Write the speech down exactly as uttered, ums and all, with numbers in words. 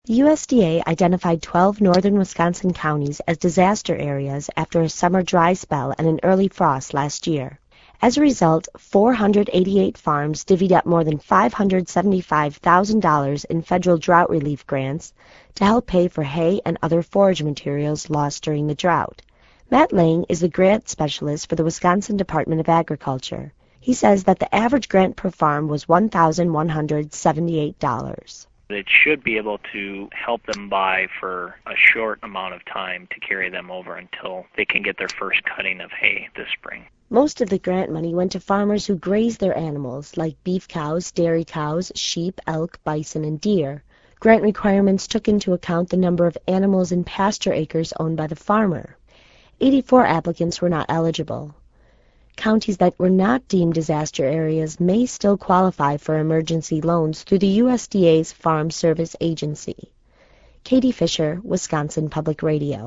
The U S D A identified twelve northern Wisconsin counties as disaster areas after a summer dry spell and an early frost last year. As a result, four hundred eighty-eight farms divvied up more than five hundred seventy-five thousand dollars in federal drought relief grants to help pay for hay and other forage materials lost during the drought. Matt Lang is the grant specialist for the Wisconsin Department of Agriculture. He says that the average grant per farm was one thousand one hundred seventy-eight dollars. It should be able to help them buy for a short amount of time to carry them over until they can get their first cutting of hay this spring. Most of the grant money went to farmers who graze their animals, like beef cows, dairy cows, sheep, elk, bison, and deer. Grant requirements took into account the number of animals and pasture acres owned by the farmer. eighty-four applicants were not eligible. Counties that were not deemed disaster areas may still qualify for emergency loans through the U S D A's Farm Service Agency. Katie Fisher, Wisconsin Public Radio.